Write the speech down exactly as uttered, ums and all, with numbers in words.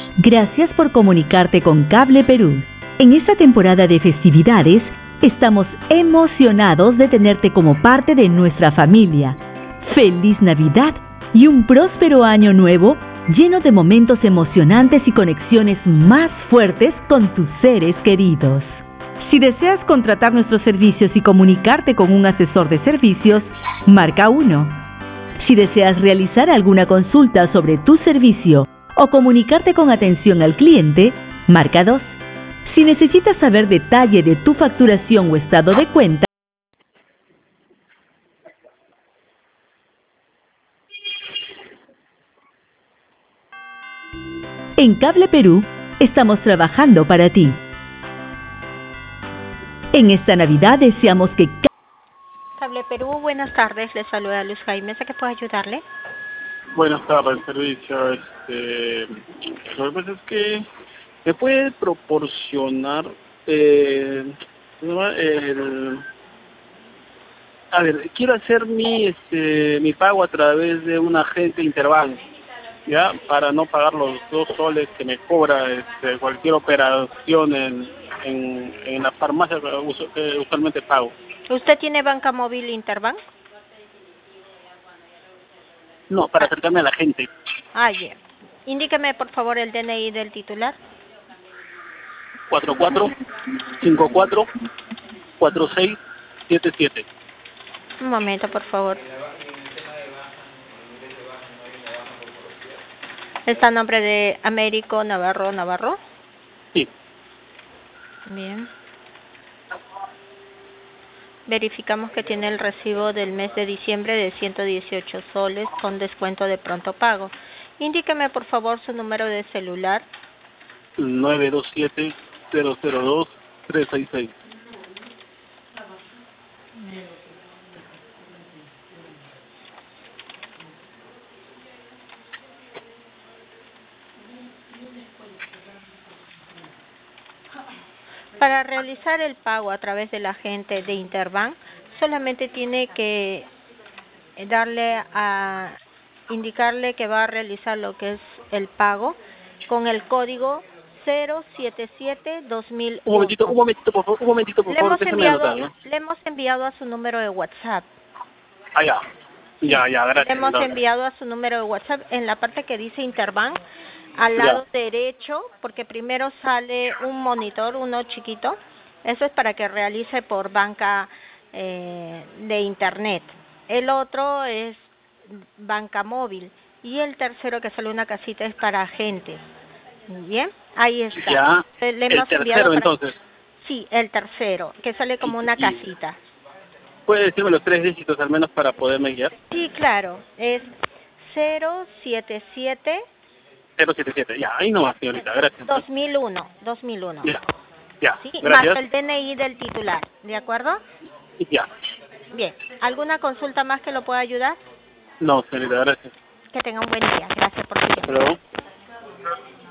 Gracias por comunicarte con Cable Perú. En esta temporada de festividades, estamos emocionados de tenerte como parte de nuestra familia. ¡Feliz Navidad y un próspero año nuevo lleno de momentos emocionantes y conexiones más fuertes con tus seres queridos! Si deseas contratar nuestros servicios y comunicarte con un asesor de servicios, marca uno. Si deseas realizar alguna consulta sobre tu servicio o comunicarte con atención al cliente, marca dos. Si necesitas saber detalle de tu facturación o estado de cuenta, en Cable Perú estamos trabajando para ti. En esta Navidad deseamos que... Cable Perú, buenas tardes, le saluda Luz Jaime, ¿a qué puedo ayudarle? Buenas tardes, servicio. Este, lo que pasa es que me puede proporcionar eh, el, a ver, quiero hacer mi este mi pago a través de un agente Interbank, ya, para no pagar los dos soles que me cobra este, cualquier operación en, en, en la farmacia que, uso, que usualmente pago. ¿Usted tiene banca móvil Interbank? No, para acercarme a la gente. Ah, bien. Indíqueme, por favor, el D N I del titular. cuatro cuatro cinco cuatro cuatro seis siete siete. Un momento, por favor. ¿Está a nombre de Américo Navarro Navarro? Sí. Bien. Verificamos que tiene el recibo del mes de diciembre de ciento dieciocho soles con descuento de pronto pago. Indíqueme, por favor, su número de celular. nueve dos siete cero cero dos tres seis seis. Para realizar el pago a través del agente de Interbank, solamente tiene que darle a indicarle que va a realizar lo que es el pago con el código cero siete siete dos mil uno. Un momentito, un momentito, por favor, un momentito, por le favor, hemos déjame enviado, anotar, ¿no? le hemos enviado a su número de WhatsApp. Ah, ya. Ya, ya, gracias. Le hemos Entonces, enviado a su número de WhatsApp en la parte que dice Interbank, al lado ya. derecho, porque primero sale un monitor, uno chiquito. Eso es para que realice por banca eh, de Internet. El otro es banca móvil. Y el tercero que sale una casita es para agentes. Bien, ahí está. Ya. Le El hemos enviado tercero, para... entonces. Sí, el tercero, que sale como una Y- casita. ¿Puede decirme los tres dígitos al menos para poderme guiar? Sí, claro, es cero siete siete cero siete siete. Ya, ahí nomás, señorita, gracias. dos mil uno. Ya, ya, Sí, más gracias. el D N I del titular, ¿de acuerdo? Ya. Bien, ¿alguna consulta más que lo pueda ayudar? No, señorita, gracias. Que tenga un buen día. Gracias por su tiempo. Hasta luego.